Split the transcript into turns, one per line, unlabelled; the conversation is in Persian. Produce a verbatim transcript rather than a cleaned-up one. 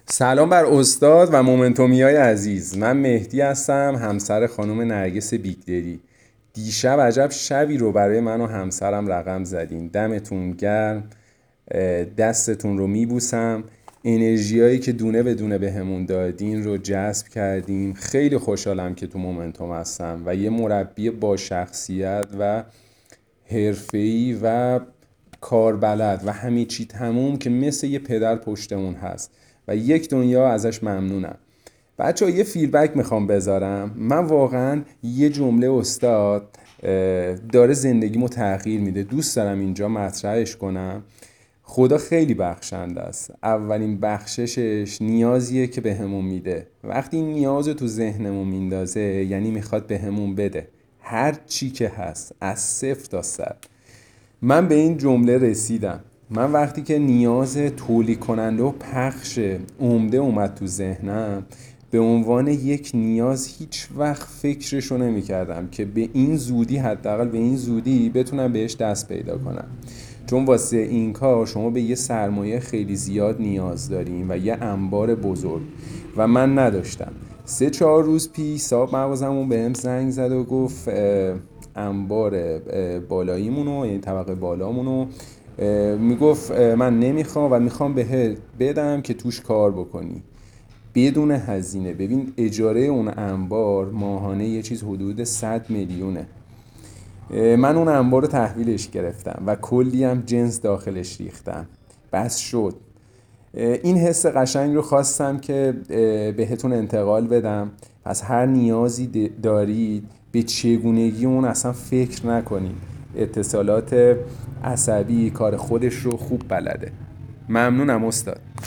سلام بر استاد و مومنتومیای عزیز. من مهدی هستم، همسر خانم نرگس بیگدری. دیشب عجب شبی رو برای من و همسرم رقم زدین. دمتون گرم، دستتون رو میبوسم. انرژیایی که دونه به دونه به همون دادین رو جذب کردیم. خیلی خوشحالم که تو مومنتوم هستم و یه مربی با شخصیت و حرفه‌ای و کاربلد و همه چی تموم که مثل یه پدر پشتمون هست و یک دنیا ازش ممنونم. بچه ها یه فیدبک میخوام بذارم. من واقعا یه جمله استاد داره زندگیمو تغییر میده، دوست دارم اینجا مطرحش کنم. خدا خیلی بخشنده است. اولین بخششش نیازیه که به همون میده. وقتی این نیاز رو تو ذهنمون میندازه یعنی میخواد به همون بده، هر چی که هست، از صفر تا صد. من به این جمله رسیدم. من وقتی که نیاز تولید کننده و پخش عمده اومد تو ذهنم، به عنوان یک نیاز هیچ وقت فکرشو نمی کردم که به این زودی، حداقل به این زودی بتونم بهش دست پیدا کنم. چون واسه این کار شما به یه سرمایه خیلی زیاد نیاز داریم و یه انبار بزرگ و من نداشتم. سه چهار روز پیش صاحب مغازمون بهم زنگ زد و گفت انبار بالاییمونو، یعنی طبقه بالامونو، میگفت من نمیخوام و میخوام بهت بدم که توش کار بکنی بدون هزینه. ببین اجاره اون انبار ماهانه یه چیز حدود صد میلیونه. من اون انبار رو تحویلش گرفتم و کلی هم جنس داخلش ریختم. بس شد. این حس قشنگ رو خواستم که بهتون انتقال بدم. پس هر نیازی دارید به چگونگی اون اصلا فکر نکنید. اتصالات عصبی کار خودش رو خوب بلده. ممنونم استاد.